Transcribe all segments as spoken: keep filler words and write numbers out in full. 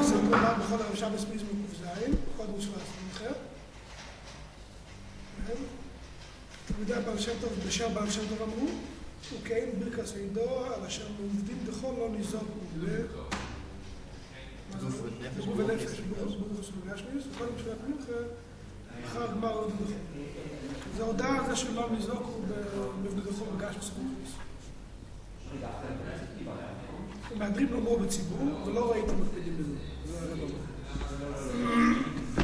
זה נאמר בכל הרב שבס מזמור ק"ז, קודם שבע עשרה. תלמידי הבעל שם טוב, בשם הבעל שם טוב אמרו, וכן ברכת סעידו, על אשר עובדים דחול לא ניזוקו בגוף ונפש, ברוך וגשמיס, וקודם שבע מנחה, אחר גמר לא דחול. זה הודעה על זה שלא ניזוקו בבני דחול וגשמיס וגשמיס. מהדרים לא מור בציבור, ולא ראיתי מקפידים בזה. זה הרב אמר.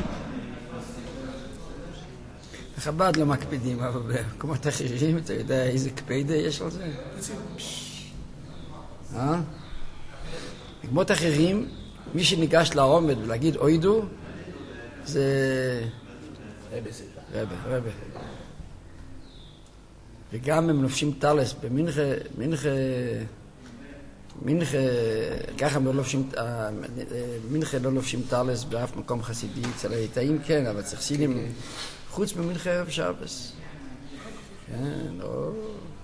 חב"ד לא מקפידים, אבל במקומות אחרים, אתה יודע איזה קפידה יש על זה? אה? במקומות אחרים, מי שניגש לעומד ולהגיד אוידו, זה... רבה, רבה. וגם הם לובשים טלס, במנחה, מנחה, מנחה, ככה הם לא לובשים, מנחה לא לובשים טלס באף מקום חסידי, אצל הליטאים כן, אבל צריך סינים חוץ ממנחה ערב שבס. כן, לא.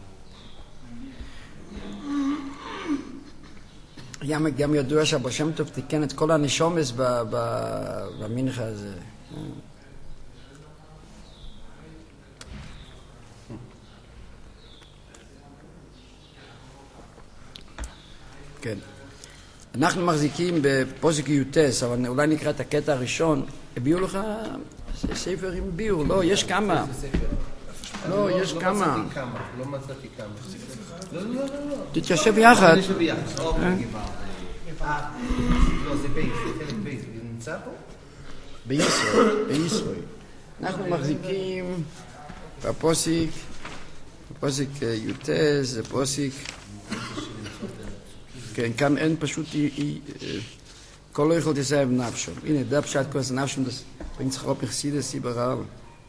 גם ידוע שהבעל שם טוב תיקן את כל הנשומס במנחה הזה. כן. אנחנו מחזיקים בפוסק יוטס, אבל אולי נקרא את הקטע הראשון. הביאו לך ספר עם ביור? לא, יש כמה. לא, יש כמה. לא מצאתי כמה. לא, לא, לא. תתיישב יחד. תתיישב יחד. לא, זה בייס, זה חלק בייס. זה נמצא פה? בישראל, בישראל. אנחנו מחזיקים בפוסק, בפוסק יוטס, זה פוסק... כן, כאן אין פשוט כל לא יכול תסייע בנפשו. הנה, דה פשט כל זה נפשו, בן צחרופ יחסיד עשי ברעב.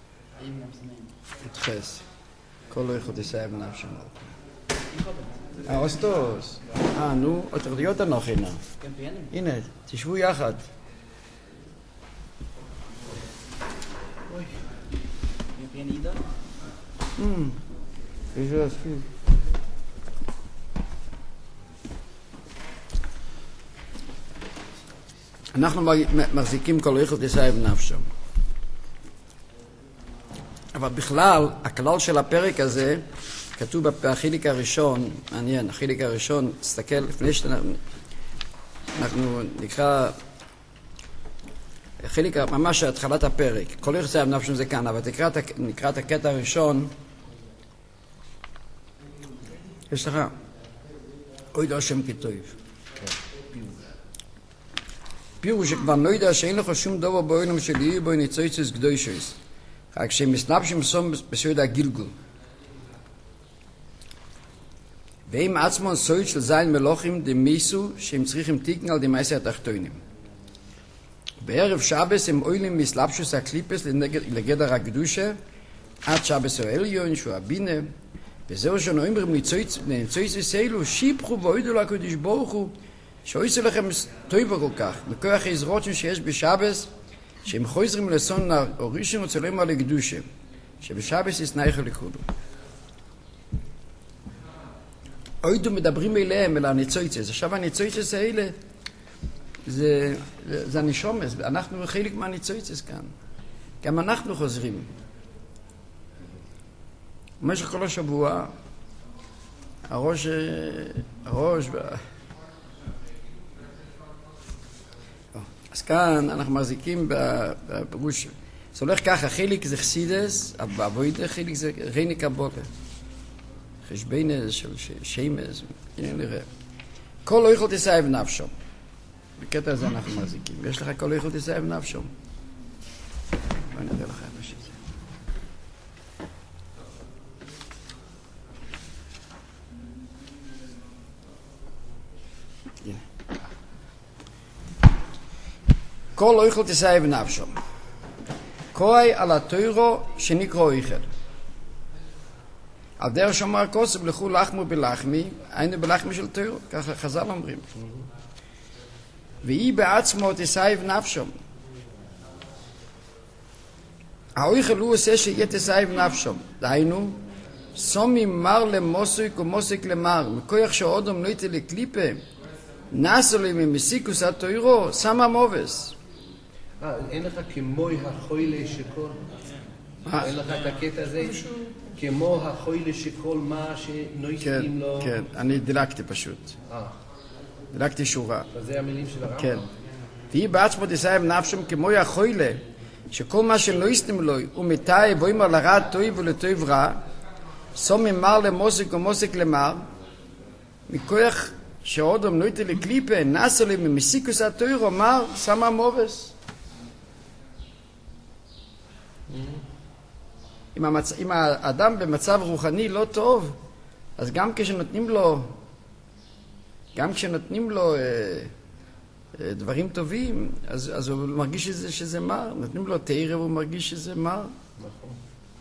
תחס. כל לא יכול תסייע בנפשו. אה, אוסטוס. אה, נו, אותרדיות הנוכינה. הנה, תשבו יחד. אוי, פיאנידה? אמ, יש להספיק. אנחנו מחזיקים כל איכות תסייע בנפשו. אבל בכלל, הכלל של הפרק הזה, כתוב בחלק הראשון, מעניין, החלק הראשון, תסתכל, לפני שאנחנו נקרא, חלק, ממש התחלת הפרק, כל איכות תסייע בנפשו זה כאן, אבל תקרא, נקרא את הקטע הראשון, יש לך, אוי דו השם כתוב. פירוש שכבר לא יודע שאין לך שום דבר בעולם של יהיה בו ניצויצס קדושים. רק שהם מסנפשים סום בסוד הגלגול. והם עצמם סוד של זין מלוכים דמיסו שהם צריכים תיקן על דמייסי התחתונים. בערב שבס הם אוילים מסלבשוס הקליפס לגדר הקדושה עד שבס העליון שהוא הבינה וזהו שנאמרים ניצויצס אלו שיפחו ואוידו לקדוש ברוך הוא שעושה לכם טובה כל כך, מכוח העזרות שיש בשבס, שהם חוזרים לסון הראשון וצלם על הקדושה, שבשבס יסנייך לכולו. אוידו מדברים אליהם, אל הניצויצס. עכשיו הניצויצס האלה, זה, זה הנשומס, אנחנו חלק מהניצויצס כאן. גם אנחנו חוזרים. במשך כל השבוע, הראש, הראש, אז כאן אנחנו מחזיקים בפירוש, זה הולך ככה, חלק זה חסידס, בעבודה חלק זה ריני קבולה, חשבינס של שיימס, הנה נראה. כל לא יכול תסייב נפשו, בקטע הזה אנחנו מחזיקים, יש לך כל לא יכול תסייב נפשו. בוא נראה לך מה שזה. כל לא יכול תסייב נפשו. כוי על התוירו שנקרא איכל. על דרך שאומר כוסף לכו לחמו בלחמי, היינו בלחמי של תוירו, ככה חז"ל אומרים. והיא בעצמו תסייב נפשו. האיכל הוא עושה שיהיה תסייב נפשו. דהיינו, סומי מר למוסק ומוסק למר, מכוח שאודום לא יתה לקליפה, נעשו לי ממסיקוס התוירו, סמה מובס. אה, אין לך כמו החוילה שכל... אין לך את הקטע הזה? כמו החוילה שכל מה שנויסים לו... כן, אני דילגתי פשוט. אה. דילגתי שורה. אז זה המילים של הרמב"ם. כן. והיא בעצמו תסיים נפשם כמו החוילה, שכל מה שנויסים לו, הוא מתאי ואומר לרע טוב ולטוב רע, סומם מר למוסק ומוסק למר, מכוח שאודם נויטה לקליפה, נעשו לי ממסיקוס התוירו, מר, סמה מובס. אם, המצ... אם האדם במצב רוחני לא טוב, אז גם כשנותנים לו, גם כשנותנים לו אה, אה, דברים טובים, אז, אז הוא מרגיש שזה, שזה מר. נותנים לו תאירה והוא מרגיש שזה מר. נכון.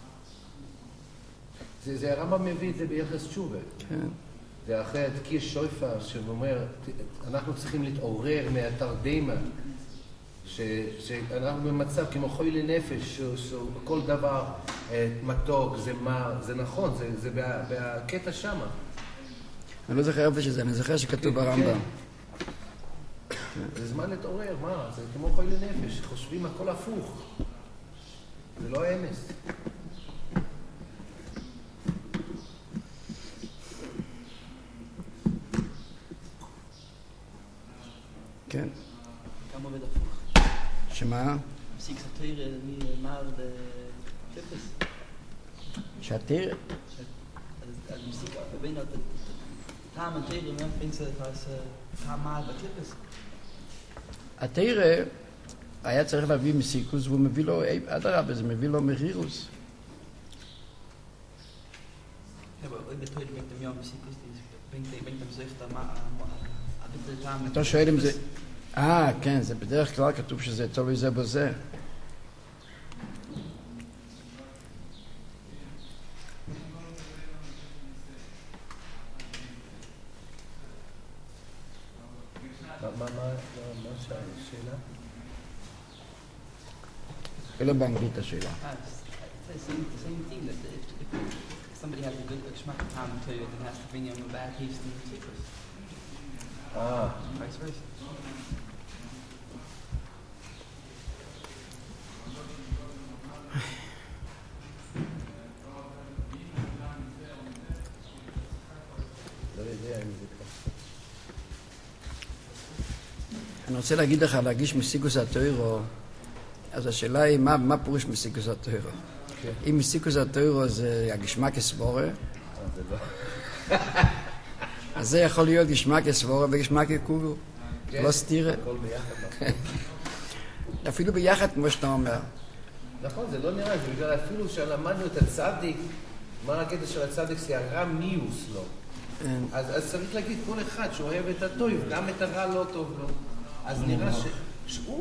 זה, זה הרמב"ם מביא את זה ביחס תשובה. כן. זה אחרי התקיע שויפר, שאומר, אנחנו צריכים להתעורר מהתרדמה, ש, שאנחנו במצב כמו חוי לנפש, שכל דבר מתוק, זה מר, זה נכון, זה, זה בה, בקטע שמה. אני לא זוכר איפה שזה, אני זוכר שכתוב כן, ברמב"ם. כן. זה זמן להתעורר, מה? זה כמו חוי לנפש, חושבים הכל הפוך. זה לא אמס. כן. גם עובד הפוך. שמה? מסיק סתיר ממר בקליפס. שהתיר? אז מסיק, בין טעם התיר, ומן פינצה טעם מר בקליפס. התירה היה צריך להביא מסיקוס, והוא מביא לו, אדרבה, זה מביא לו מרירוס. Ja, aber ich betreue mit dem Jahr Musik ist, bringt bringt dem Sicht am אתה שואל אם זה... אה, כן, זה בדרך כלל כתוב שזה תלוי זה בזה. מה השאלה? אלא באנגלית השאלה. It's the same, the same thing that if, if somebody has a good geschmack of ham to it, then has to bring him a bad taste in the citrus. Ah. Vice versa. לא יודע אם זה ככה. אני רוצה להגיד לך, להגיש מסיקוס התוירו, אז השאלה היא, מה, מה פירוש מסיקוס התוירו? Okay. אם מסיקוס התוירו זה הגשמק הסבורה, זה לא. אז זה יכול להיות גשמק הסבורה וגשמק הקוגו. כן. לא סתירה. הכל ביחד. אפילו ביחד, כמו שאתה אומר. נכון, זה לא נראה, זה בגלל אפילו שלמדנו את הצדיק, מה הקטע של הצדיק זה הרע מיוס לו. אז, אז צריך להגיד כל אחד שאוהב את הטוב, גם את הרע לא טוב לו. אז נראה ש... שהוא...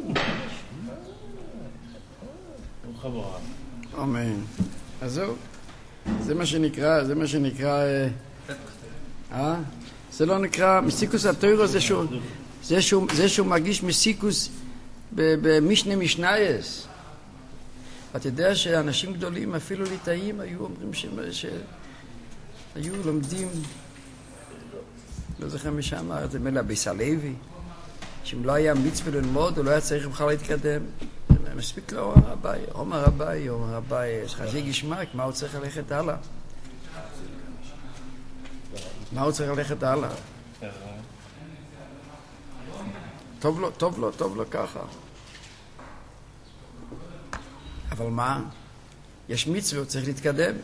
אמן. אז זהו. זה מה שנקרא, זה מה שנקרא... אה? זה לא נקרא, מסיקוס התוירו זה שהוא, זה שהוא, זה שהוא מרגיש מסיקוס במשנה משנייס. אתה יודע שאנשים גדולים, אפילו ליטאים, היו אומרים שהיו לומדים, לא זוכר מי שאמר, זה מלא ביס הלוי, שאם לא היה מצווה ללמוד, הוא לא היה צריך בכלל להתקדם. מספיק לו רבי, אומר רבי, אומר רבי, יש לך זיג גשמק, מה הוא צריך ללכת הלאה? מה הוא צריך ללכת הלאה? טוב לו, טוב לו, טוב לו ככה. אבל מה? יש מצווה, הוא צריך להתקדם.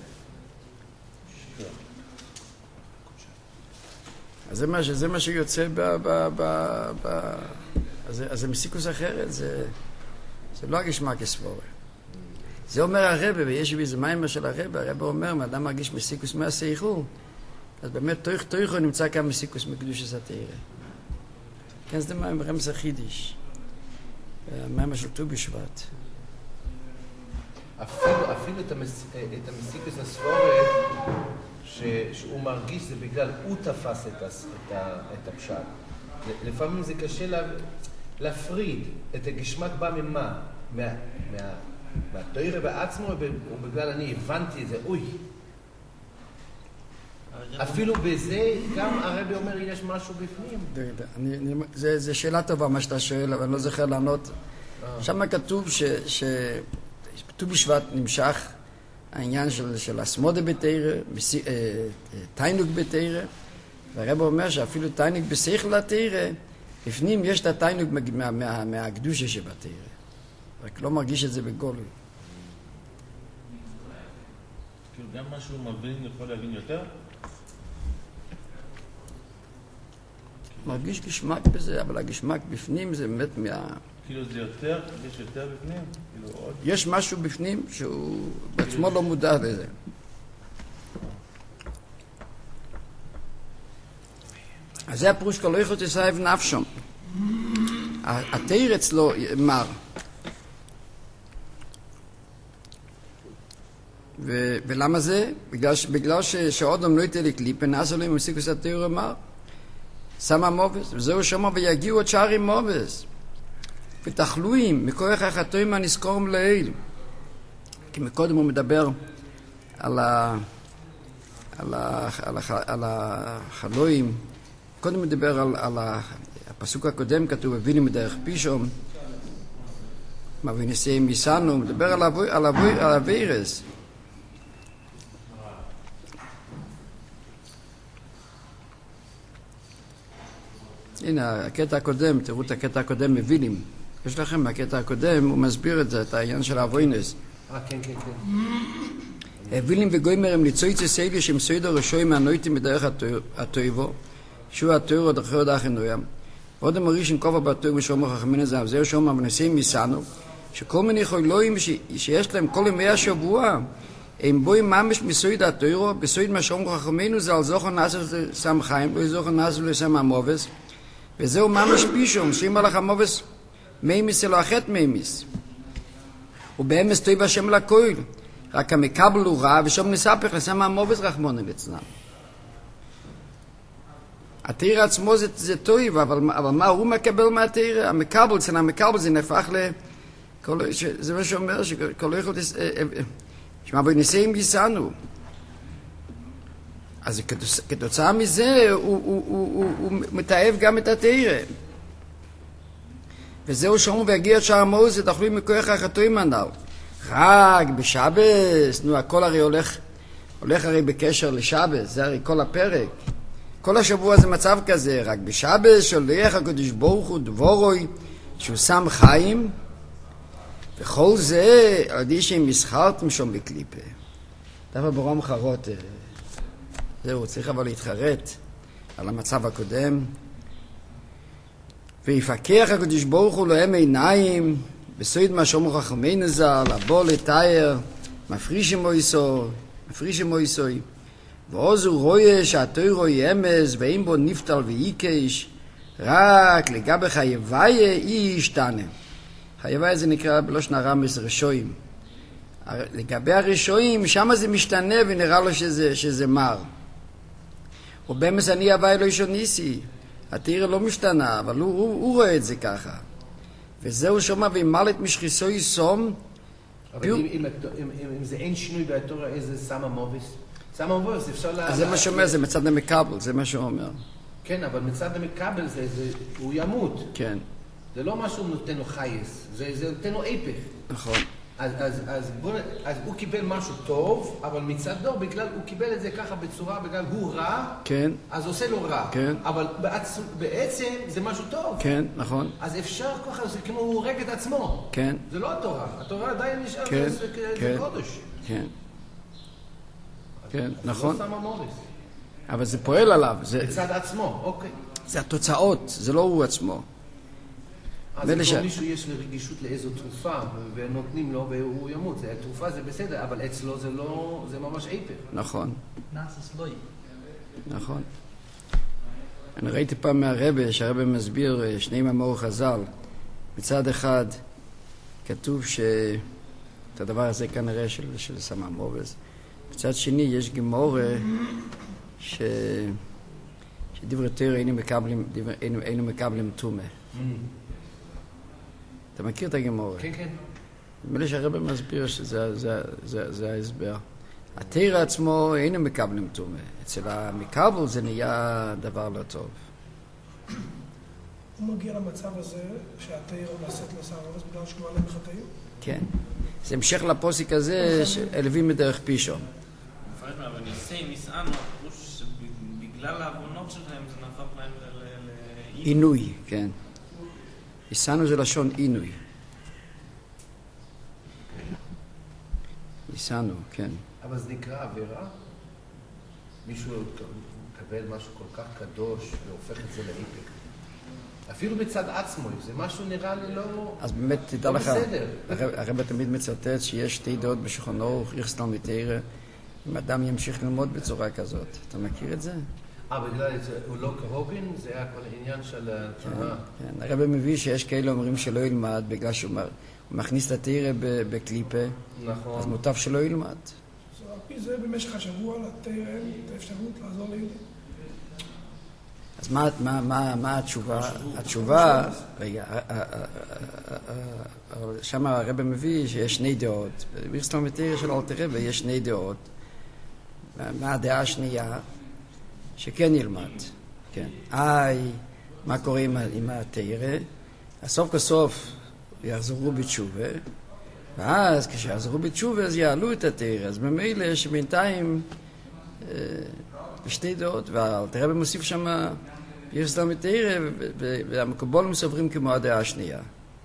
אז זה מה, זה מה שיוצא ב... ב, ב, ב אז, אז זה מסיקוס אחרת, זה, זה לא הגשמק הסבורה. זה אומר הרבא, ויש בי איזה מיימר של הרבא, הרבא אומר, מאדם מרגיש מסיקוס מהסייחו, אז באמת תויך תויכו נמצא כאן מסיקוס מקדושת התורה. כן, זה מיימר רמז החידיש, מיימר של ט"ו בשבט. אפילו, אפילו את, המס, את המסיקוס הסבורה ש, שהוא מרגיש זה בגלל הוא תפס את, הס, את, ה, את הפשט. לפעמים זה קשה לה, להפריד את הגשמק בא ממה? מה, מה, מהתורה בעצמו או בגלל אני הבנתי את זה, אוי. אפילו בזה גם הרבי אומר יש משהו בפנים. אני, אני, זה, זה שאלה טובה מה שאתה שואל, אבל אני לא זוכר לענות. שם כתוב ש, ש, ט"ו בשבט נמשך העניין של, של הסמודה בתורה, תיינוק בתורה, והרב אומר שאפילו תיינוק בשכל התורה, לפנים יש את התיינוק מה, מה, מהקדושה שבתורה. רק לא מרגיש את זה בגולוי. כאילו גם מה שהוא מבין יכול להבין יותר? מרגיש גשמק בזה, אבל הגשמק בפנים זה באמת מה... כאילו זה יותר, יש יותר בפנים? כאילו עוד? יש משהו בפנים שהוא בעצמו לא מודע לזה. אז זה הפירוש כל איכות יסייב נפשום. התאיר אצלו מר. ו- ולמה זה? בגלל, ש- בגלל ש- שעודם לא ייתן לי קליפה, נעשה לו עם מסיקוס התאיר אמר. שמה מובס, וזהו שמה ויגיעו עוד שערים מובס. ותחלואים, מכוח החטאים הנזכורם לעיל. כי מקודם הוא מדבר על, ה- על, ה- על, ה- על החלואים. קודם הוא מדבר על, על ה- הפסוק הקודם, כתוב, הבינים מדרך פישום. מה ונסיים מיסנו, הוא מדבר על, אבו, על, אבו, על הווירס. הנה, הקטע הקודם, תראו את הקטע הקודם, מבינים. יש לכם, הקטע הקודם, הוא מסביר את זה, את העניין של האבוינס. אה, כן, כן, כן. הבילים וגוימרים ליצויצי סייבי שהם סוידו רשוי מהנויטים בדרך הטויבו, שהוא הטויר עוד אחרי עוד האחינוים. ועוד המוריש כובע בטויר ושומר חכמין הזהב, זהו שומר ונסים מיסנו, שכל מיני חולואים ש... שיש להם כל ימי השבוע, הם בואים ממש מסויד הטוירו, בסויד מה שומר חכמינו זה על זוכר נעשו לסם חיים, לא זוכר נעשו לסם המובס, וזהו ממש פישום, שאם לך המובס מימיס אלו אחת מימיס. ובאמס טויב השם לקויל, רק המקבל הוא רע, ושום נספך לסם המובס רחמון אצלם. התאיר עצמו זה, זה טויב, אבל, אבל מה הוא מקבל מהתאיר? המקבל, אצל המקבל זה נהפך ל... כל, ש, זה מה שאומר, שכל איכות... שמה בו ניסים גיסנו. אז כתוצאה מזה הוא, הוא, הוא, הוא, הוא מתאהב גם את התאיר. וזהו שאומר והגיע את שער מוז, תאכלו מכוח החטואים הנ"ל. רק בשבס, נו, הכל הרי הולך, הולך הרי בקשר לשבס, זה הרי כל הפרק. כל השבוע זה מצב כזה, רק בשבס שולח הקדוש ברוך הוא דבורוי, שהוא שם חיים, וכל זה על ידי שהם מסחרתם שם בקליפה. דווקא ברום חרות, זהו, צריך אבל להתחרט על המצב הקודם. ויפקח הקדוש ברוך הוא להם עיניים, בסויד מה שאומר חכמינו ז"ל, לבוא לתאר, מפריש מויסו, מפריש מויסוי. ועוז הוא רואה שהתוירו ימס, ואין בו נפטל ויקש, רק לגבי חייבאי אי ישתנה. חייבאי זה נקרא בלושן הרמז רשועים. לגבי הרשועים, שם זה משתנה ונראה לו שזה, שזה מר. ובאמס אני הוואי לא ישון ניסי. התאיר לא משתנה, אבל הוא, הוא, הוא רואה את זה ככה. וזהו שומע, וימל את משחיסו יסום. אבל אם, אם, אם, אם זה אין שינוי בתורה, איזה סמה מובס? סמה מובס, אפשר לה... אז זה מה שאומר, זה מצד המקבל, זה מה שהוא אומר. כן, אבל מצד המקבל זה, זה, הוא ימות. כן. זה לא משהו נותן לו חייס, זה, זה נותן לו איפך. נכון. אז, אז, אז, בוא, אז הוא קיבל משהו טוב, אבל מצדו, בגלל, הוא קיבל את זה ככה בצורה, בגלל הוא רע, כן. אז עושה לו רע. כן. אבל בעצ, בעצם זה משהו טוב. כן, נכון. אז אפשר ככה, זה כמו הוא הורג את עצמו. כן. זה לא התורה. התורה עדיין נשאר, כן. זה, כן. זה קודש. כן. כן, אז נכון. זה לא סמה מובס. אבל זה פועל עליו. זה, בצד עצמו, אוקיי. זה התוצאות, זה לא הוא עצמו. אז אם ש... מישהו יש רגישות לאיזו תרופה ונותנים לו והוא ימות, זה, התרופה זה בסדר, אבל אצלו זה לא, זה ממש איפר. נכון. נאסס לוי. נכון. אני ראיתי פעם מהרבא, שהרבא מסביר שני מאמור חז"ל. מצד אחד כתוב שאת הדבר הזה כנראה של, של סמא מובס. מצד שני יש גמורה ש... שדברי תורה היינו מקבלים, דבר... היינו, היינו מקבלים תומה. Mm. אתה מכיר את הגמורה? כן, כן. נדמה לי שהרבא מסביר שזה זה, זה, זה ההסבר. התיר עצמו אינו מקבלים תומה. אצל המקבל זה נהיה דבר לא טוב. הוא מגיע למצב הזה שהתיר נעשית לסערבס בגלל שהוא עלה מחטאים? כן. זה המשך לפוסק הזה שאלווים מדרך פישון. אבל ניסי, ניסענו, בגלל העוונות שלהם זה נהפך להם לעינוי. עינוי, כן. ניסענו זה לשון עינוי. ניסענו, כן. אבל זה נקרא עבירה? מישהו מקבל משהו כל כך קדוש והופך את זה לאיפק. אפילו בצד עצמו, זה משהו נראה לי לא... אז באמת תדע לא לך, בסדר. הרב תמיד מצטט שיש שתי דעות בשולחן אורוך, איכסטל מתארה, אם אדם ימשיך ללמוד בצורה כזאת. אתה מכיר את זה? אה, בגלל זה, הוא לא כהוגן, זה היה כל העניין של התנועה. כן, הרב מביא שיש כאלה אומרים שלא ילמד בגלל שהוא מכניס את התארה בקליפה, נכון. אז מוטב שלא ילמד. על פי זה במשך השבוע לתיר אין את האפשרות לעזור ליהודים. אז מה, מה, מה, מה התשובה? התשובה, רגע, שם הרב מביא שיש שני דעות. בירסטל מתאר של אלתר רבי יש שני דעות. מה הדעה השנייה? שכן ילמד. כן. איי, מה קורה עם התארה? הסוף כסוף יחזרו בתשובה, ואז כשיחזרו בתשובה אז יעלו את התארה. אז ממילא שבינתיים בשתי דעות, ואלתר רבי מוסיף שם בירסטל מתארה, והמקובולים סוברים כמו הדעה השנייה.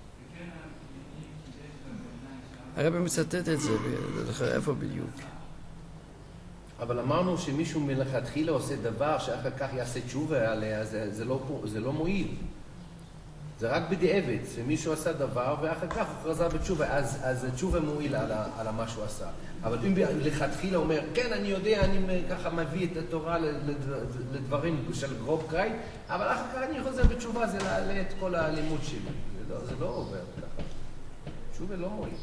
הרב מצטט את זה, איפה בדיוק? אבל אמרנו שמישהו מלכתחילה עושה דבר שאחר כך יעשה תשובה עליה, זה, זה, לא, זה לא מועיל. זה רק בדיעבד, שמישהו עשה דבר ואחר כך הוא חזר בתשובה, אז, אז תשובה מועיל על, על מה שהוא עשה. אבל אם לכתחילה אומר, כן, אני יודע, אני ככה מביא את התורה לדברים של גרוב קראי, אבל אחר כך אני חוזר בתשובה, זה לעלה את כל הלימוד שלי. זה לא, זה לא עובר ככה. תשובה לא מועיל.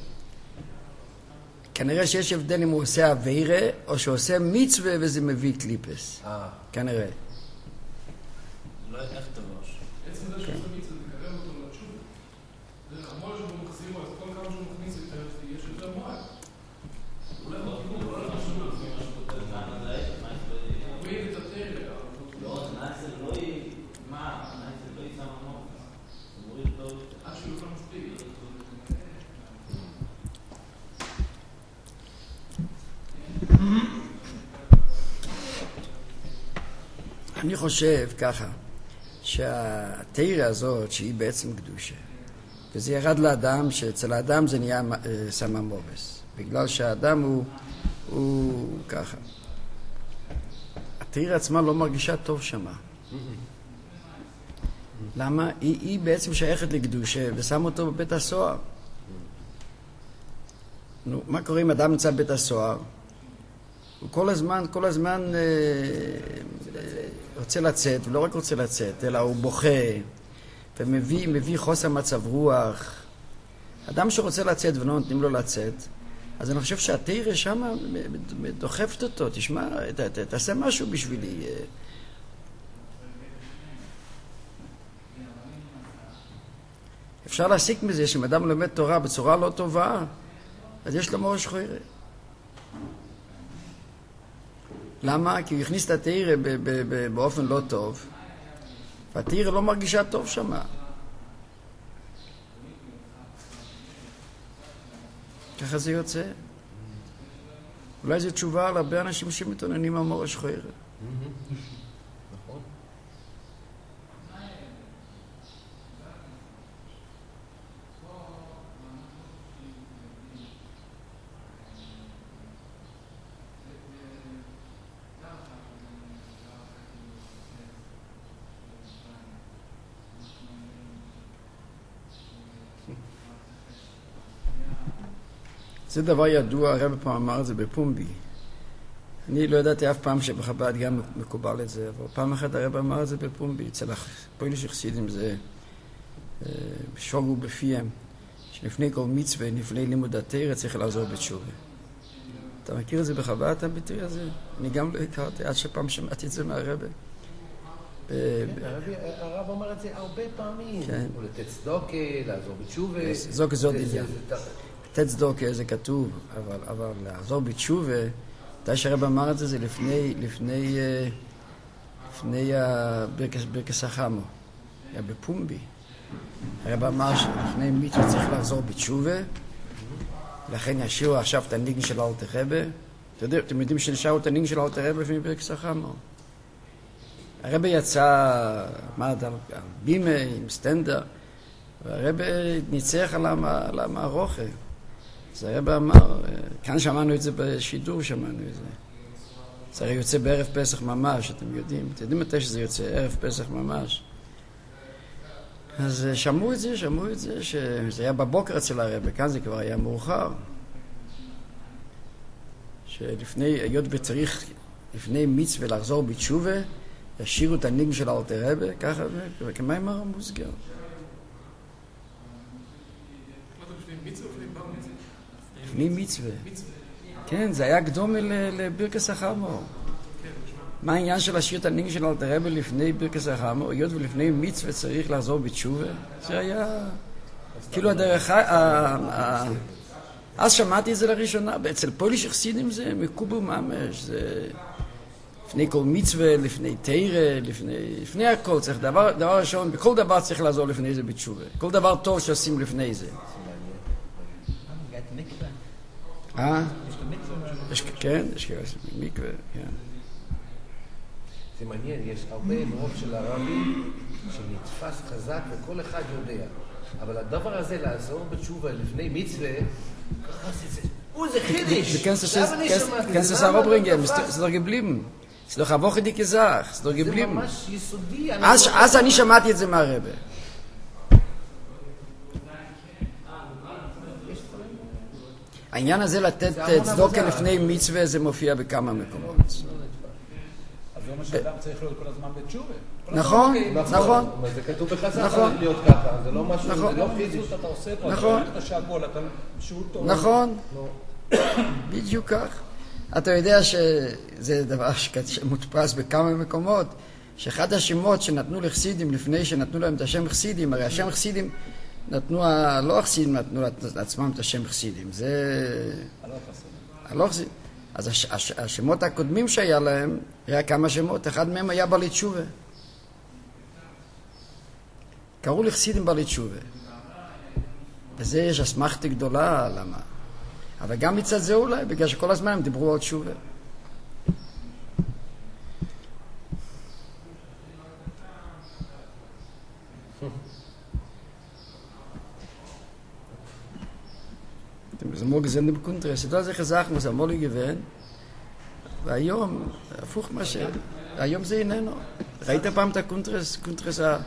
כנראה שיש הבדל אם הוא עושה עבירה, או שעושה מצווה וזה מביא קליפס. אה. כנראה. לא איך תבוש. עצם זה שעושה מצווה, זה מקרב אותו לתשובה. זה המועל שבו מחזיר לו, אז כל כמה שהוא מכניס את זה, יש יותר מועל. אולי בכיוון, אולי משהו לא. הוא יהיה לתתר. לא, נעשה לא יהיה... מה? נעשה לא יהיה שם המוח. זה מוריד טוב. עד שהוא יוכל מספיק. אני חושב ככה, שהתארה הזאת שהיא בעצם קדושה, וזה ירד לאדם, שאצל האדם זה נהיה סמא מובס, בגלל שהאדם הוא, הוא ככה. התארה עצמה לא מרגישה טוב שמה. למה? היא, היא בעצם שייכת לקדושה ושם אותו בבית הסוהר. נו, מה קורה אם אדם נמצא בבית הסוהר? הוא כל הזמן, כל הזמן אה, אה, רוצה לצאת, ולא רק רוצה לצאת, אלא הוא בוכה, ומביא מביא חוסר מצב רוח. אדם שרוצה לצאת ולא נותנים לו לצאת, אז אני חושב שהתארה שמה דוחפת אותו, תשמע, ת, ת, תעשה משהו בשבילי. אפשר להסיק מזה שאם אדם לומד תורה בצורה לא טובה, אז יש לו מורש חוירה. למה? כי הוא הכניס את התארה באופן לא טוב, והתארה לא מרגישה טוב שמה. ככה זה יוצא. אולי זו תשובה על הרבה אנשים שמתעוננים על מורש חוירה. נכון. זה דבר ידוע, הרב פעם אמר את זה בפומבי. אני לא ידעתי אף פעם שבחב"ד גם מקובל את זה, אבל פעם אחת הרב אמר את זה בפומבי, אצל הפוילש יחסידים זה שוגו בפיהם, שלפני כל מצווה, לפני לימוד התורה, צריך לעזור בתשובה. אתה מכיר את זה בחב"ד, את הביטוי הזה? אני גם לא הכרתי, עד שפעם שמעתי את זה מהרב. הרב אומר את זה הרבה פעמים. כן. הוא לתת צדוקה, לעזור בתשובה. זו כזאת עניין. לתת צדוקה זה כתוב, אבל, אבל לעזור בתשובה, מתי שהרב אמר את זה, זה לפני, לפני, לפני ברכס החמו. היה בפומבי. הרב אמר שלפני מצווה צריך לחזור בתשובה, לכן ישירו עכשיו את הניגן של אלתר רבי. אתם יודעים שנשארו את הניגן של אלתר רבי לפני ברכס החמו? הרבי יצא, עמד על בימה עם סטנדר, והרבי ניצח על המערוכה. אז הרבי אמר, כאן שמענו את זה בשידור, שמענו את זה. זה הרי יוצא בערב פסח ממש, אתם יודעים. אתם יודעים מתי שזה יוצא, ערב פסח ממש. אז שמעו את זה, שמעו את זה, שזה היה בבוקר אצל הרבי, כאן זה כבר היה מאוחר. שלפני, היות וצריך, לפני מצווה לחזור בתשובה, ישירו את הניגן של אלתר רבי, ככה, וכמה אמר המוסגר? לפני מצווה. כן, זה היה קדום לברכס החמו. מה העניין של לשיר את הניגן של אלתר רבי לפני ברכס החמו? היות ולפני מצווה צריך לחזור בתשובה. זה היה כאילו הדרך... אז שמעתי את זה לראשונה. אצל פוליש חסידים זה מקובל ממש. זה לפני כל מצווה, לפני תירה, לפני הכל צריך. דבר ראשון, בכל דבר צריך לעזור לפני זה בתשובה. כל דבר טוב שעושים לפני זה. אה? כן, יש כאלה מקווה, כן. זה מעניין, יש הרבה אמרות של הרבים שנתפס חזק וכל אחד יודע. אבל הדבר הזה לעזור בתשובה לפני מצווה, הוא זה חידש. kannst du es auch bringen, ist doch geblieben. ist doch eine Woche dicke Sache, ist doch geblieben. זה ממש יסודי. אז אני שמעתי את זה מהרבי. העניין הזה לתת צדוקה לפני מצווה זה מופיע בכמה מקומות. אז זה אומר שאדם צריך להיות כל הזמן בתשובה. נכון, נכון. זה כתוב בחז"ל להיות ככה, זה לא משהו, זה לא חידוש. אתה עושה פה, נכון. אתה שעגול, אתה שהוא טוב. נכון, בדיוק כך. אתה יודע שזה דבר שמודפס בכמה מקומות, שאחד השמות שנתנו לחסידים לפני שנתנו להם את השם חסידים, הרי השם חסידים נתנו, לא החסידים נתנו לעצמם את השם חסידים, זה... הלא חסידים. אז הש, הש, השמות הקודמים שהיה להם, היה כמה שמות, אחד מהם היה בעלי תשובה. קראו לחסידים בעלי תשובה. וזה יש אסמכתה גדולה, למה? אבל גם מצד זה אולי, בגלל שכל הזמן הם דיברו על תשובה. זה מול גזנדם בקונטרס, אתה זה חזק מה זה מול גוון, והיום, הפוך מה ש... היום זה איננו. ראית פעם את הקונטרס, קונטרס ה...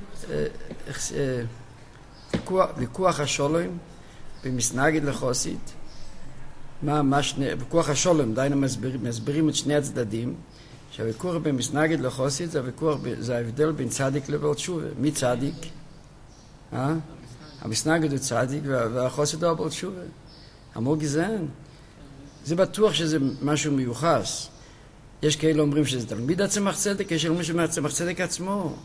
ויכוח השולם במסנגד לחוסית, מה, מה שני... ויכוח השולם, דיינו מסבירים, מסבירים את שני הצדדים, שהוויכוח במסנגד לחוסית זה הוויכוח, זה ההבדל בין צדיק לבעל תשובה. מי צדיק? אה? המסנגד הוא צדיק והחוסית הוא בעל תשובה. אמור גזען. זה בטוח שזה משהו מיוחס. יש כאלה אומרים שזה תלמיד הצמח צדק, יש כאלה אומרים שמהצמח צדק עצמו.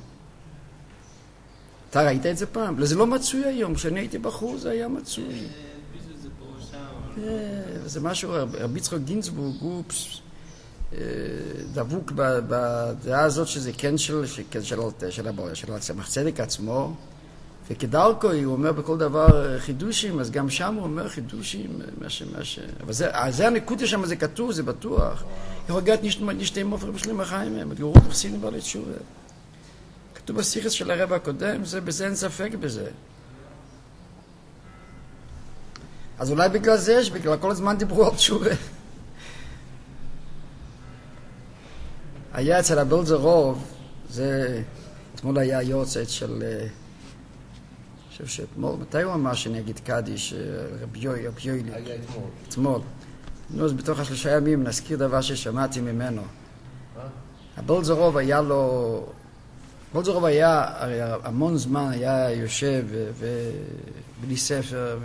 אתה ראית את זה פעם? זה לא מצוי היום. כשאני הייתי בחור זה היה מצוי. זה משהו, רבי יצחק גינזבורג הוא דבוק בדעה הזאת שזה כן של הצמח צדק עצמו, וכדרכו הוא אומר בכל דבר חידושים, אז גם שם הוא אומר חידושים, מה ש... מה ש... אבל זה, זה הנקודה שם, זה כתוב, זה בטוח. יכול להיות נשתי מופר בשלים החיים מהם, את גרורות חסידים בעלי תשובה. כתוב בשיחס של הרב הקודם, זה, בזה אין ספק בזה. אז אולי בגלל זה, שבגלל כל הזמן דיברו על תשובה. היה אצל הבלזר רוב, זה... אתמול היה יורצייט של... אני חושב שאתמול, מתי הוא אמר שאני אגיד קדיש, רבי יוי, רבי יוי לי? היה אתמול. אתמול. נו, אז בתוך השלושה ימים נזכיר דבר ששמעתי ממנו. הבלזרוב היה לו... הבלזרוב היה, הרי המון זמן היה יושב ובלי ספר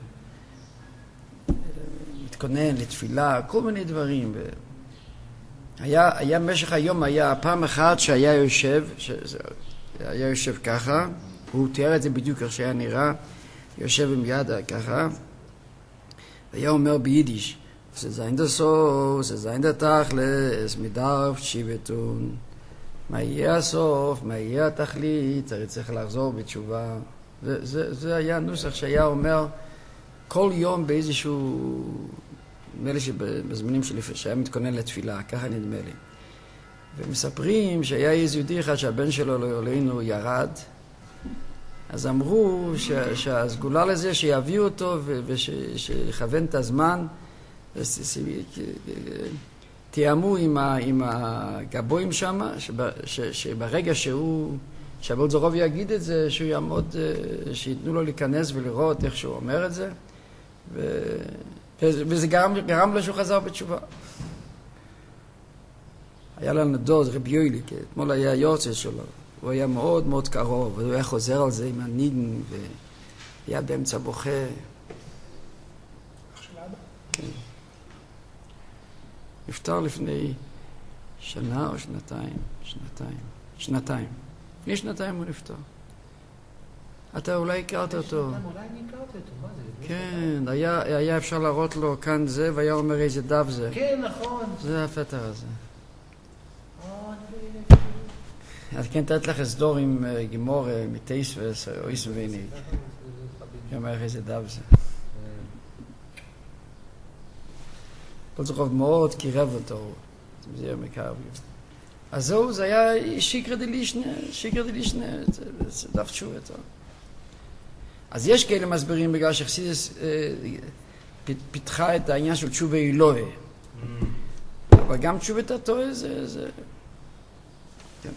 ומתכונן לתפילה, כל מיני דברים. היה, היה משך היום, היה פעם אחת שהיה יושב, היה יושב ככה, הוא תיאר את זה בדיוק איך שהיה נראה, יושב עם יד ככה, והיה אומר ביידיש, זה זין דה סוף, זה זין דה תכלס, מדרף תשיבתון. מה יהיה הסוף, מה יהיה התכלית, הרי צריך לחזור בתשובה. זה, זה, זה היה נוסח שהיה אומר כל יום באיזשהו, נדמה לי שבזמנים שלי, שהיה מתכונן לתפילה, ככה נדמה לי. ומספרים שהיה איזה יהודי אחד שהבן שלו לעולנו ירד, אז אמרו ש, שהסגולה לזה שיביאו אותו ושיכוון את הזמן, תיאמו עם, ה, עם הגבויים שם, שב, ש, שברגע שהוא, שהבולזרוב יגיד את זה, שהוא יעמוד, שיתנו לו להיכנס ולראות איך שהוא אומר את זה, ו, וזה גרם, גרם לו שהוא חזר בתשובה. היה לנו דוד, רבי יוילי, כי אתמול היה יורצה שלו, הוא היה מאוד מאוד קרוב, והוא היה חוזר על זה עם הנידן, והיה באמצע בוכה. אח של אבא? כן. נפטר לפני שנה או שנתיים, שנתיים, שנתיים. לפני שנתיים הוא נפטר. אתה אולי הכרת אותו. אולי אני הכרתי אותו, מה זה? כן, היה, היה אפשר להראות לו כאן זה, והיה אומר איזה דף זה. כן, נכון. זה הפטר הזה. אז כן, תת לך סדור עם גימור מטייסווס או איסוויני. היא אומר איזה דף זה. כל זוכב מאוד קירב אותו. זה היה מקרב. אז זהו, זה היה שיקרא דלישנה, שיקרא דלישנה, זה דף תשוב אותו. אז יש כאלה מסבירים בגלל שחסידס פיתחה את העניין של תשובה אלוהי. אבל גם תשובת התועה זה... זה... כן.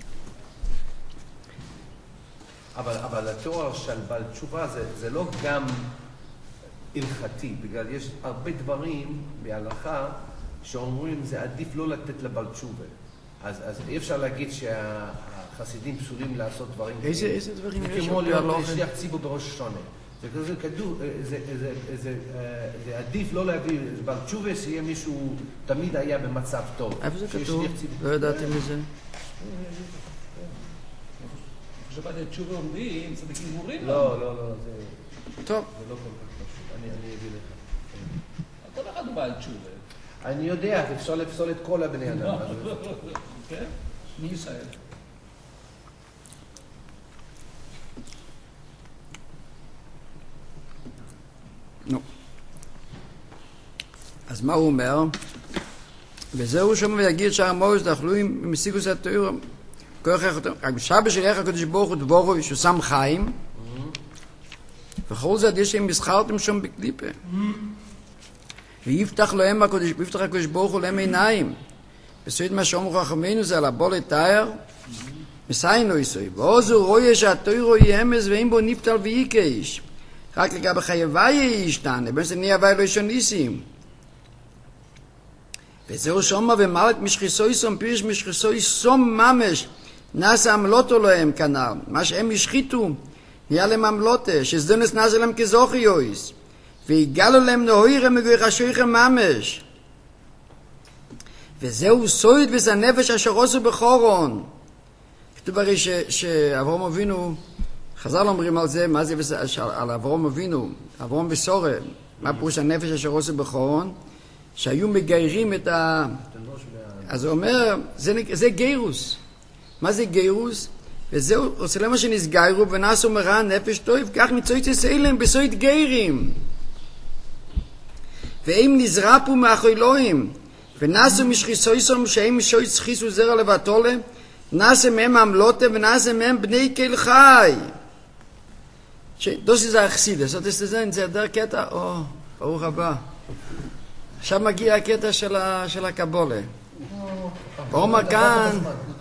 אבל, אבל התואר של בעל תשובה זה, זה לא גם הלכתי, בגלל יש הרבה דברים בהלכה שאומרים זה עדיף לא לתת לבעל תשובה. אז, אז אי אפשר להגיד שהחסידים פסולים לעשות דברים כאלה. איזה, איזה דברים יש? כמו להיות שליח ציבור בראש השונה. זה כזה כדור, זה, זה, זה, זה עדיף לא להביא בעל תשובה שיהיה מישהו תמיד היה במצב טוב. איפה זה כתוב? לא ידעתי מזה. כשבאת את תשובה עומדים, צדיקים גמורים? לא, לא, לא. טוב. זה לא כל כך פשוט. אני אביא לך. כל אחד הוא בעל תשובה. אני יודע, אפשר לפסול את כל הבני אדם. כן? מי ישראל? נו. אז מה הוא אומר? וזהו שום ויגיד שהמורש דחלויים מסיגוס התאור כוח איך אותו. רק בשבא של איך הקדוש ברוך הוא דבורו שהוא שם חיים וכל זה עד שהם מסחרתם שם בקליפה ויפתח להם הקדוש, ויפתח הקדוש ברוך הוא להם עיניים בסוית מה שאומרו חכמינו זה על הבול לתאר מסיינו יסוי ועוזו רואה שהתאור יהיה אמס ואין בו נפתל ויקש רק לגבי חייבה ישתן, לבין זה נהיה ואי לא ישון ניסים. וזהו שומע ומלת משחיסוי סום, פירש משחיסוי סום ממש, נעשה עמלותו להם כנר, מה שהם השחיתו, נהיה להם עמלותה, שזדונס נעשה להם כזוכי יויס, והגלו להם נהוירם מגוי חשויכם ממש. וזהו סויד וזה נפש אשר עושו בחורון. כתוב הרי שאברהם אבינו, חז"ל אומרים על זה, מה זה על אברהם אבינו, אברהם וסורה, מה פירוש הנפש אשר עושה בחורון, שהיו מגיירים את ה... אז הוא אומר, זה, זה גיירוס. מה זה גיירוס? וזהו, עושה למה שנסגיירו ונעשו מראה נפש טוב, כך מצוית יסאילם בסוית גיירים. והם נזרפו מאחוילוהם, ונעשו משחיסויסום שהם שוית שחיסו זרע לבטולה, נעשה מהם עמלותה ונעשה מהם בני כל חי. דוס זה החסידס, זאת אומרת, זה דר קטע, או, ברוך הבא. עכשיו מגיע הקטע של, ה, של הקבולה. ואומר כאן...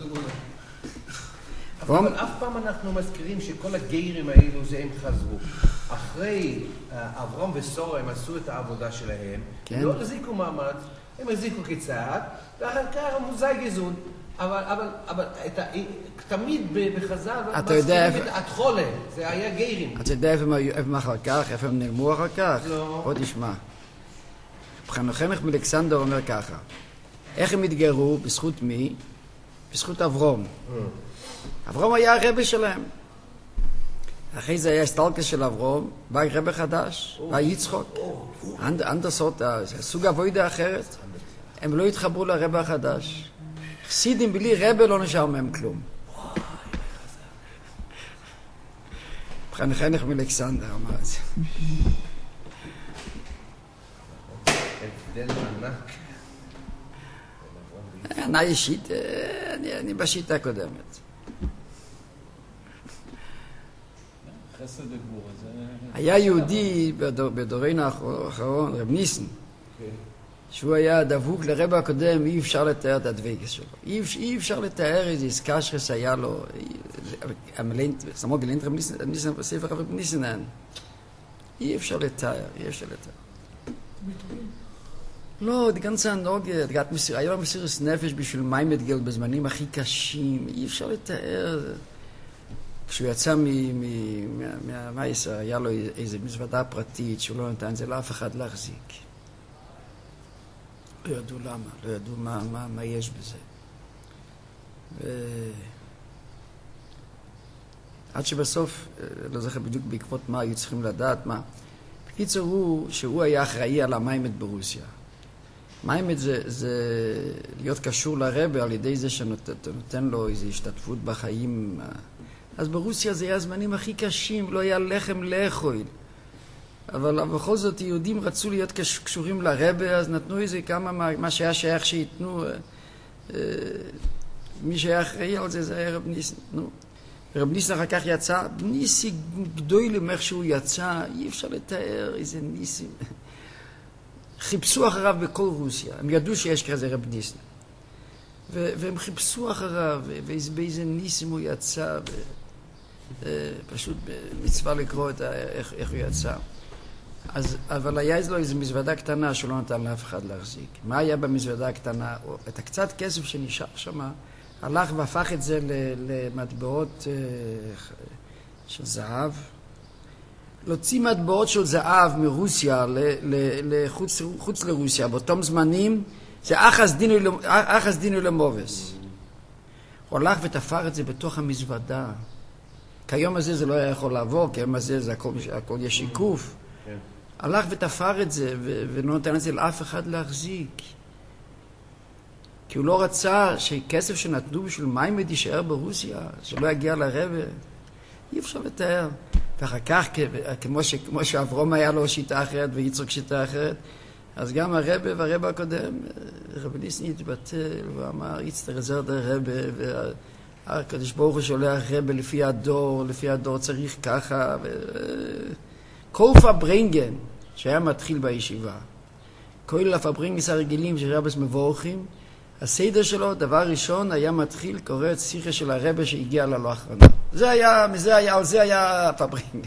אבל אף פעם אנחנו מזכירים שכל הגיירים האלו זה הם חזרו. אחרי אברהם וסורה הם עשו את העבודה שלהם, הם לא הזיקו מאמץ, הם הזיקו קצת, ואחר כך מוזג איזון. אבל, אבל, אבל, את ה... תמיד בחז"ל מזכירים את התחולה, זה היה גיירים. אתה יודע איפה הם אחר כך, איפה הם נעלמו אחר כך? לא. עוד נשמע. חנוכמך מלכסנדר אומר ככה, איך הם התגיירו? בזכות מי? בזכות אברום. אברום היה הרבי שלהם. אחרי זה היה סטלקס של אברום, בא רבה חדש, בא יצחוק. אנדר סורט, זה סוג עבודה אחרת. הם לא התחברו לרבה החדש. חסידים בלי רבה לא נשאר מהם כלום. חנך מלכסנדר אמר את זה. הבדל ענק. ענה אישית, אני בשיטה הקודמת. חסד וגבורה, זה... היה יהודי בדורנו האחרון, רב ניסן, שהוא היה דבוק לרבה הקודם, אי אפשר לתאר את הדבקות שלו. אי אפשר לתאר איזה עסקה שהיה לו, סמור גלינט רב ניסן, בספר רב ניסן, אי אפשר לתאר, אי אפשר לתאר. לא, die ganze הנוגה, היה לו מסירות נפש בשביל מיימדגל בזמנים הכי קשים, אי אפשר לתאר. כשהוא יצא מהמייסר, היה לו איזו מזוודה פרטית שהוא לא נתן זה לאף אחד להחזיק. לא ידעו למה, לא ידעו מה, מה, מה יש בזה. ו... עד שבסוף, לא זוכר בדיוק בעקבות מה היו צריכים לדעת, מה. בקיצור הוא שהוא היה אחראי על המיימד ברוסיה. מיימד זה, זה להיות קשור לרבה על ידי זה שנותן לו איזו השתתפות בחיים. אז ברוסיה זה היה הזמנים הכי קשים, לא היה לחם לאכול. אבל בכל זאת יהודים רצו להיות קשורים לרבה, אז נתנו איזה כמה מה, מה שהיה שייך שייתנו. מי שהיה אחראי על זה, זה היה רב ניסן. נו. רב ניסן אחר כך יצא, ניסי גדולים איך שהוא יצא, אי אפשר לתאר איזה ניסים. חיפשו אחריו בכל רוסיה, הם ידעו שיש כזה רב ניסן. ו- והם חיפשו אחריו, ובאיזה ניסים הוא יצא, ו- פשוט מצווה לקרוא את ה- איך, איך הוא יצא. אז, אבל היה לו איזו מזוודה קטנה שלא נתן לאף אחד להחזיק. מה היה במזוודה הקטנה? את הקצת כסף שנשאר שם, הלך והפך את זה למטבעות של זהב. להוציא מטבעות של זהב מרוסיה לחוץ, חוץ לרוסיה, באותם זמנים, זה אחס דינו למובס. הוא הלך ותפר את זה בתוך המזוודה. כיום הזה זה לא היה יכול לעבור, כיום הזה זה הכל, הכל יש שיקוף. הלך ותפר את זה ולא נתן את זה לאף אחד להחזיק. כי הוא לא רצה שכסף שנתנו בשביל מיימד יישאר ברוסיה, שלא יגיע לרבה. אי אפשר לתאר. ואחר כך, כמו, ש, כמו שאברום היה לו שיטה אחרת ויצחק שיטה אחרת, אז גם הרבה והרבה הקודם, רב ניסן התבטל ואמר, יצטר עזר דה רבה, והקדוש ברוך הוא שולח רבה לפי הדור, לפי הדור צריך ככה. ו... כל פברינגן שהיה מתחיל בישיבה, כל הפברינגס הרגילים של רבס מבורכים, הסדר שלו, דבר ראשון, היה מתחיל, קורא את שיחה של הרבה שהגיע לה לא אחרונה. זה היה, מזה היה, על זה היה פברינגן.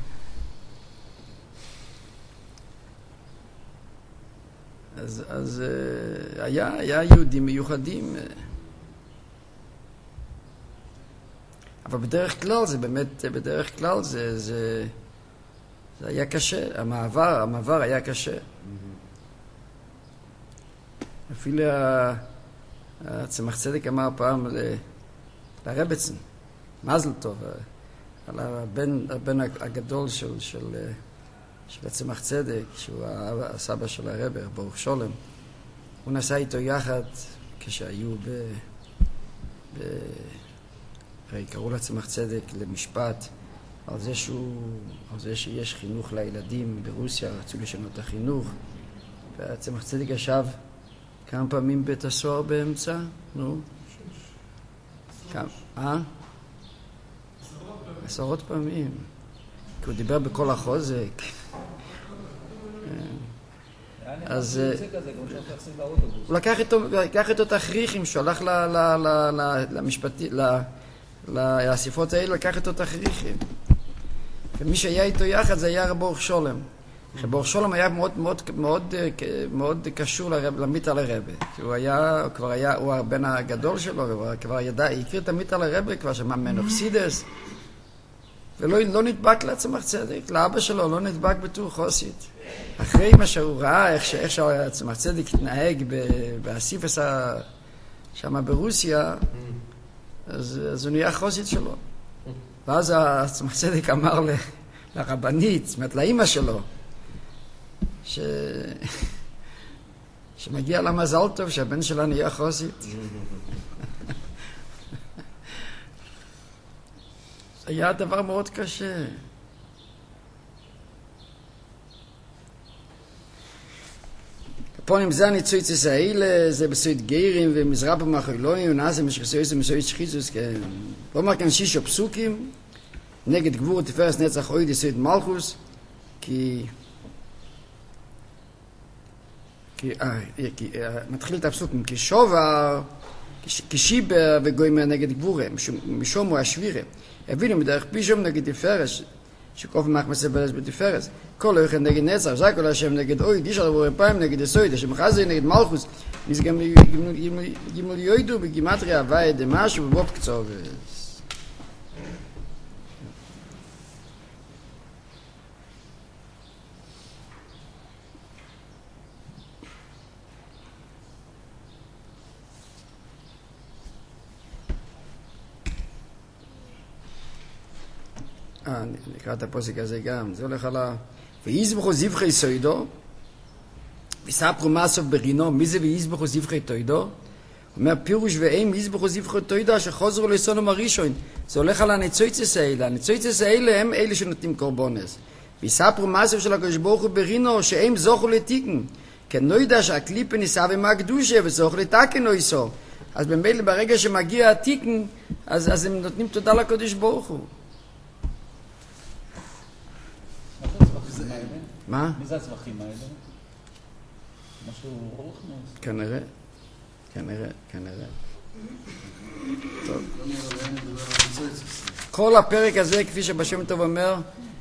אז, אז היה, היה יהודים מיוחדים. אבל בדרך כלל, זה באמת, בדרך כלל, זה, זה, זה היה קשה. המעבר, המעבר היה קשה. אפילו הצמח צדק אמר פעם לרבצן, מזל טוב, על הבן, הבן הגדול של, של, של הצמח צדק, שהוא הסבא של הרב, ברוך שולם. הוא נסע איתו יחד כשהיו ב... ב הרי קראו לצמח צדק למשפט על זה, שהוא, על זה שיש חינוך לילדים ברוסיה, רצו לשנות את החינוך, והצמח צדק ישב כמה פעמים בית הסוהר באמצע? נו? כמה? אה? עשרות פעמים. כי הוא דיבר בכל החוזק. אז הוא לקח איתו את האחריכים, שהוא הלך למשפטי, לאסיפות האלה, לקח איתו את האחריכים. ומי שהיה איתו יחד זה היה רב ברוך שולם. ברוך שולם היה מאוד מאוד מאוד מאוד קשור למיטה לרבה. הוא היה, הוא כבר היה, הוא הבן הגדול שלו, הוא כבר ידע, הכיר את המיטה לרבה, כבר שמע ממנו חסידס, ולא לא נדבק לעצמך צדק, לאבא שלו לא נדבק בתור חוסית. אחרי מה שהוא ראה, איך, איך שהצמח צדק התנהג באסיפס שם ברוסיה, אז, אז הוא נהיה חוסית שלו. ואז הצמח צדק אמר לרבנית, זאת אומרת לאמא שלו, ש... שמגיע לה מזל טוב שהבן שלה נהיה חוסית. זה היה דבר מאוד קשה. פונים זה הניצויצס האלה, זה בסוית גיירים ומזרפה מאחוילויים, ונעשה משחסויס ומסוית שחיצוס, כן. לא אומר כאן שישו פסוקים, נגד גבור תפרס נצח אוי דסוית מלכוס, כי... כי, אה, כי, אה, מתחיל את הפסוקים, כי שובר, כי שיבר וגוימר נגד גבורה, משום הוא השבירה. הבינו מדרך פישום נגד תפרס, שקוף מחמסה בלס בתפרס. כל אוכל נגד נצח, זה כל השם נגד אוי, גישר עבור פעם נגד הסויד, השם חזר נגד מלכוס, נסגם גימול יוידו בגימטריה הווי דמשהו ובוב קצוב. אה, נקרא את הפוסק הזה גם, זה הולך על ה... ויזבחו זבחי סוידו, וספרו מסוף ברינו, מי זה ויזבחו זבחי תוידו? אומר פירוש ואין יזבחו זבחי תוידו, אשר חוזרו לסונום הראשון. זה הולך על הניצויצס האלה. הניצויצס האלה הם אלה שנותנים קורבונס. וספרו מסוף של הקדוש ברוך הוא ברינו, שהם זוכו לתיקן. כי לא יודע שהקליפה ניסה ומהקדושה, וזוכו לתקן או איסו. אז במילא ברגע שמגיע התיקן, אז, אז הם נותנים תודה לקדוש ברוך הוא. מה? מי זה הצבחים האלה? משהו רוחנוס? כנראה, כנראה, כנראה. טוב. כל הפרק הזה, כפי שבשם טוב אומר,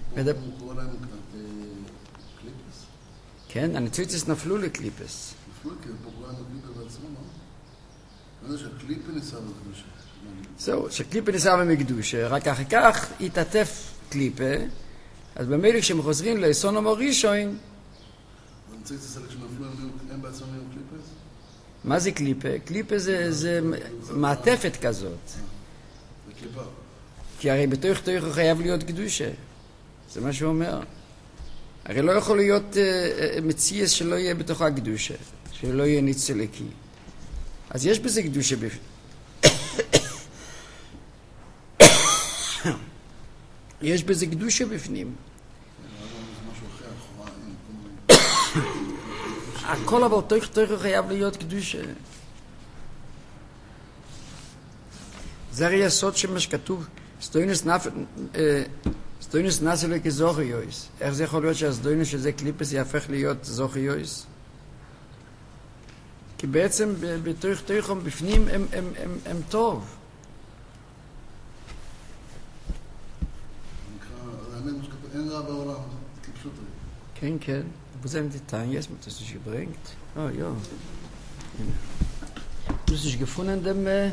כן, הניצויצס נפלו לקליפס. נפלו, כי פה קוראים לקליפה בעצמו, לא? לא שקליפה ניסה בקדושה. זהו, שקליפה ניסה במקדושה, רק אחר כך התעטף קליפה, אז במילא כשהם חוזרים לסונום הראשון... הניצויצס האלה כשנפלו הם בעצמם היו קליפס? מה זה קליפה? קליפה זה, זה מעטפת כזאת. זה קליפה. כי הרי בתוך תוך הוא חייב להיות קדושה. זה מה שהוא אומר. הרי לא יכול להיות uh, מציאס שלא יהיה בתוך הקדושה, שלא יהיה ניץ אלוקי. אז יש בזה קדושה בפנים. יש בזה קדושה בפנים. הכל אבל תוך תוך הוא חייב להיות קדושה. זה הרי הסוד שמה שכתוב, סטוינוס נפל... סטוינוס נעשה לו כזוכי יויס. איך זה יכול להיות שהסטוינוס שזה קליפס יהפך להיות זוכי יויס? כי בעצם בתוך תוכם בפנים הם, הם, הם, הם טוב. אין רע בעולם, כפשוט רגע. כן, כן. Wo sind die Teilen jetzt, was das gebringt? Oh, ja. Du hast dich gefunden, dem... Äh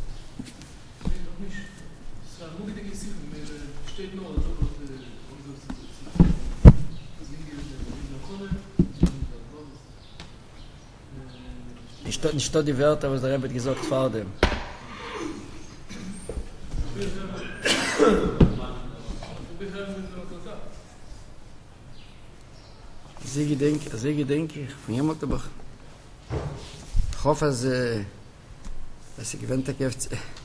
nicht dort die Wörter, was der Rebbe gesagt vor dem. זה גדנק, זה גדנק, מי אמרת בך? חוף הזה, זה גוון תקף